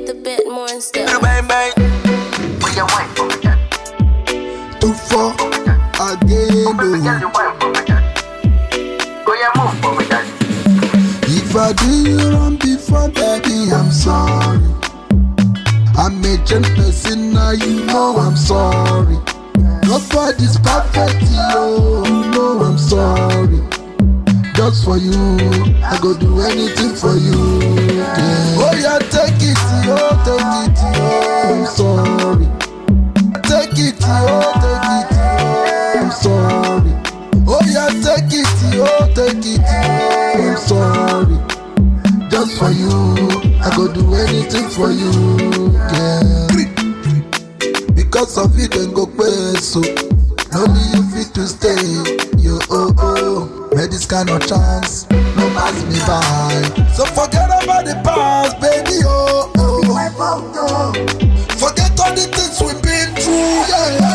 it a bit more and stuff. Bang bang. Put your wine for me, daddy. 2-4 again. Baby girl, you wine for me, daddy. Go yeah, move for me, daddy. If I do you wrong before, baby, I'm sorry. I'm a gentle person, now you know I'm sorry. Nobody's perfect, yo, you know I'm sorry. Just for you, I go do anything for you, yeah. Oh yeah, take it, yo, I'm sorry. Take it, yo, I'm sorry. Oh yeah, take it, yo, I'm sorry. Just for you, I go do anything for you, yeah. Because of it, then go pay so. Only you fit to stay, yo, oh, oh. Made this kind of chance, no pass me by. So forget about the past, baby, oh, oh. Forget all the things we've been through,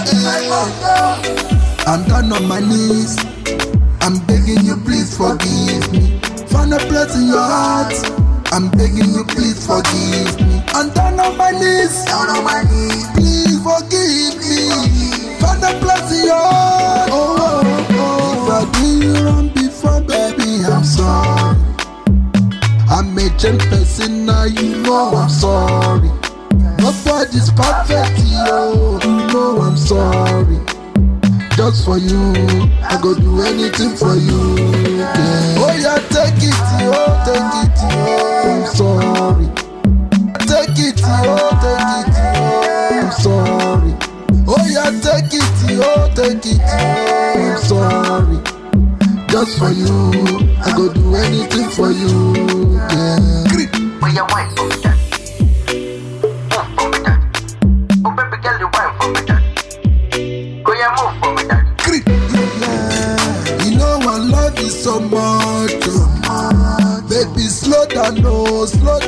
yeah. I'm down on my knees, I'm begging you, please forgive me. Find a place in your heart, I'm begging you, please forgive me. I'm down on my knees, please forgive me. Find a place in your heart, oh, oh, oh. If I do you wrong before, baby, I'm sorry. I'm a gentle person, now you know I'm sorry. Nobody's perfect, yo, you know I'm sorry. Just for you, I go do anything for you, yeah. Oh yeah, take it, yo, I'm sorry. Take it, yo, I'm sorry. Oh yeah, take it, yo, I'm sorry. Just for you, I go do anything for you, yeah. Where you wine for me, daddy? Move for me, daddy. Oh baby girl, you wine for me, daddy. Go yeah, move for me, daddy. Yeah. You know I love you so much, oh. Baby, slow down, no,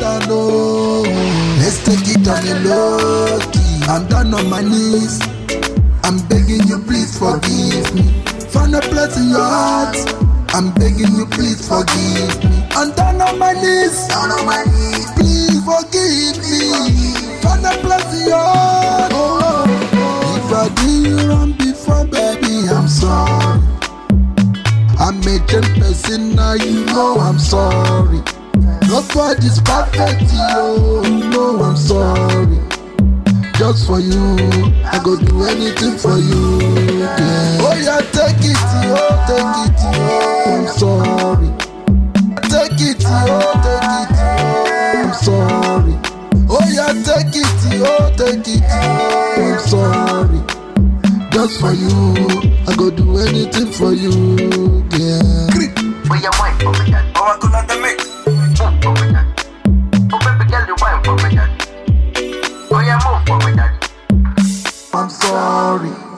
let's take it on the low key. I'm down on my knees, I'm begging you, please forgive me. Find a place in your heart, I'm begging you, please forgive me. I'm down on my knees, please forgive me. Find a place in your heart, oh, oh, oh. If I do you wrong before, baby, I'm sorry. I'm a gentle person, now you know I'm sorry. Nobody's perfect, yo, you know I'm sorry. Just for you, I go do anything for you, yeah. Oh yeah, take it, yo, I'm sorry. Take it, yo, I'm sorry. Oh yeah, take it, yo, I'm sorry. Just for you, I go do anything for you, yeah. Where you wine for me, daddy? Oh, I could not the mix. Move for me, daddy. Oh baby girl, you wine for me, daddy. Go yeah, move for me, daddy. I'm sorry.